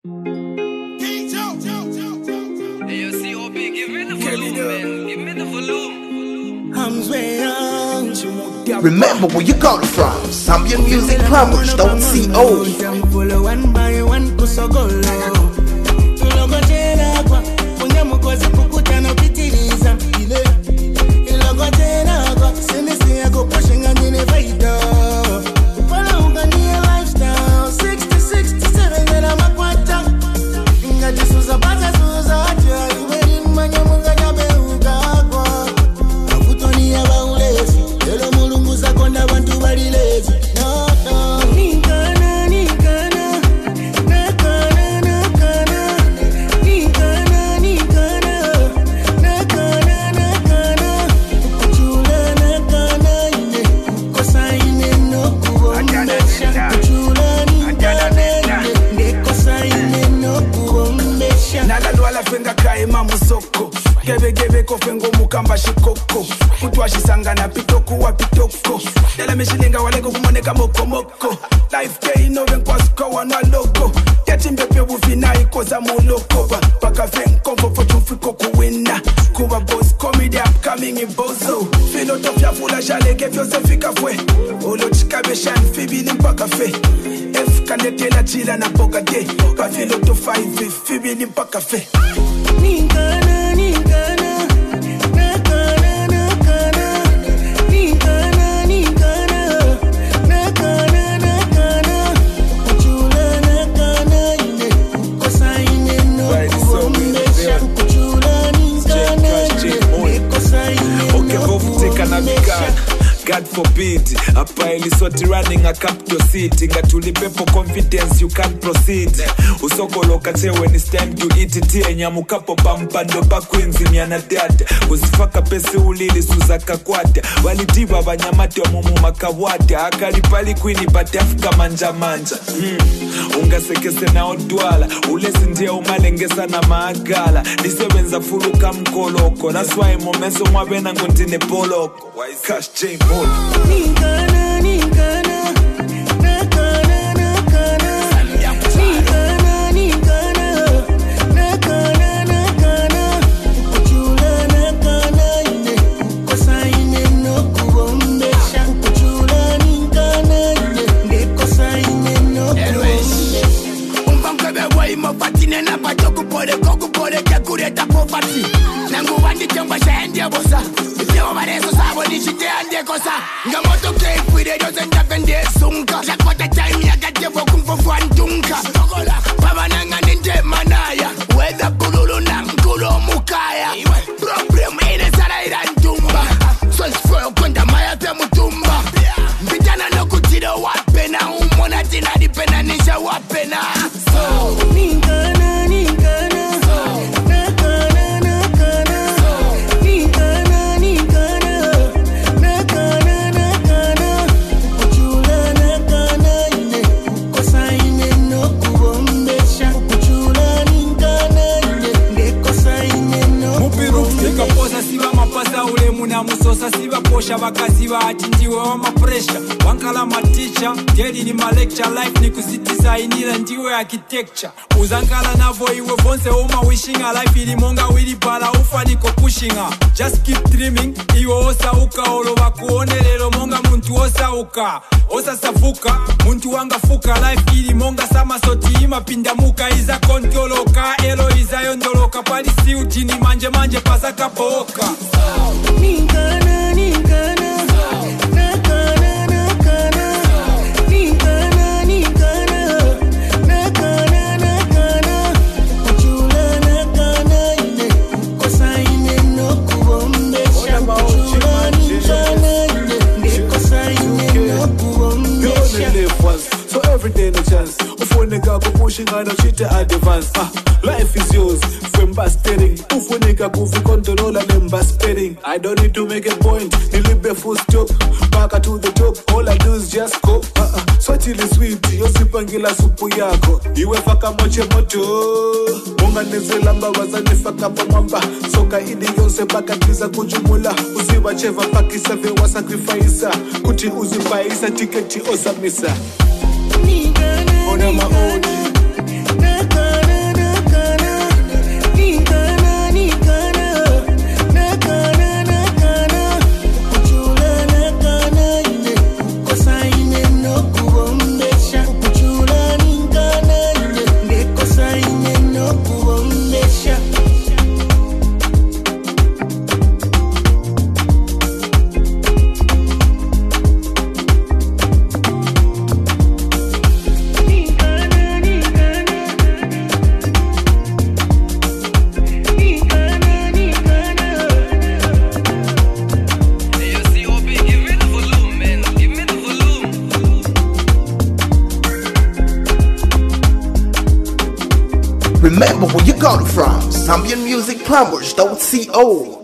Remember where you come from. Zambian Music Plumbers, don't see old. Follow one by one, kusogolo. Tulogotela kwa, kunyamukozi kukutano pitiliza. Ilogotela kwa, sinisi yako pashinga nini faida. Upala ungania lifestyle, 60-67 gana makwata. Ngati suza pata suza aja, iweli manya munga nyabe ugagwa. Makutoni ya baulezi, lelo mulungu zakonda bantu balilezi. No, no. Fenga kaima musoko gebe kofengo mukamba shikoko kutwa shisangana pitoko wa pitoko dela mishilinga waleko kumoneka moko life day no ven kwasko wana logo yatimbe pe bufina ikoza muloko baka fen komfo fiko kuwina kuba boss comedy upcoming in bozo philosophia fula jale ke vyose fika fwe olo chikabe shan fibili mpaka fe f kanetela chila na boga de ba philoto 5 fibili mpaka fe Nikana, nikana, nakana, nakana, nikana, nikana, nakana, nakana, kuchula nakana, ine, kukosa ine no kuombesha, kuchula nikana, ine, kukosa ine no kuombesha. God forbid, apa ilisoti running a capital city. Ngatuli pepo confidence, you can't proceed. Usokolo kate when it's time to eat it. Nyamukapo pampando pa queens miana dad. Usifaka pesi ulili suzaka kwata. Walidiva banyamate wa mumu makawata. Akali pali queeni batafika manja. Ungasekese na odwala. Ulesi ndia umalengesa na maagala. Nisewenza fuluka mkoloko. That's why momenso mwabena ngontine poloko. Cash J Mo. Nikana, nikana, nakana, nakana, nikana, nikana, nakana, nakana, kuchula nakana, ine, kukosa ine no kuombesha, kuchula nikana, ine, kukosa ine no kuombesha. Unkangebe wa imo patine na pachoku pode ke kureta poverty. Nangu wandi chamba shaendi bosa. Yo marezo sabo ni chite ande kosa. Ngamoto ke kwire doze ndapende sunka. La kwata time ya gatevo kumfo antunka. Baba nanga ninde manaya. Whether bululu na mkulo mukaya. Problem ine sara ira ntumba. So sfo kwenda maya pe mutumba. Mbitana no kutiro wapena. Umona tina dipena nisha wapena. So Nikana, nikana, nakana, nakana, nikana, nikana, nakana, nakana, kuchula nakana, ine, kukosa ine no kuombesha, kuchula nikana, ine, kukosa ine no kuombesha. Kaposa siba mapasa ule muna musosa siba posha bakaziba atinjiwe wa mapresha wankala maticha daily ni ma lecture life ni kusitiza inila ndiwe architecture uzankala navo iwe vonse oma wishing a life ili monga wili pala ufa niko pushing just keep dreaming iwe osa uka olo wakuonelelo monga muntu osa uka osa safuka muntu wanga fuka life ili monga sama soti ima pindamuka iza kontoloka elo iza yondoloka palisi ujini manje pasaka boka Nikana, nikana, nakana, nakana, nikana, nikana, nakana, nakana, kuchula nakana, ine, kukosa ine no kuombesha, kuchula nikana, ine, kukosa ine no kuombesha. So every day no chance. Ufoneka pushing and cheat advance. Life is yours. Femba steering. Ufoneka kufi control and spinning. I don't need to make a point. Nilibe full stop. Back to the top. All I do is just go. So till it's sweet. Yosipangila supu yako. Iwe faka moche moto. Munga nezelamba wazani faka pamamba. Soka idi yonse baka tiza kujumula. Uziwa cheva pakisa vewa sacrifice. Kuti uzipaisa tiketi osamisa. Nikana, nikana, nakana. Remember where you got it from. ZambianMusicPlumbers.co.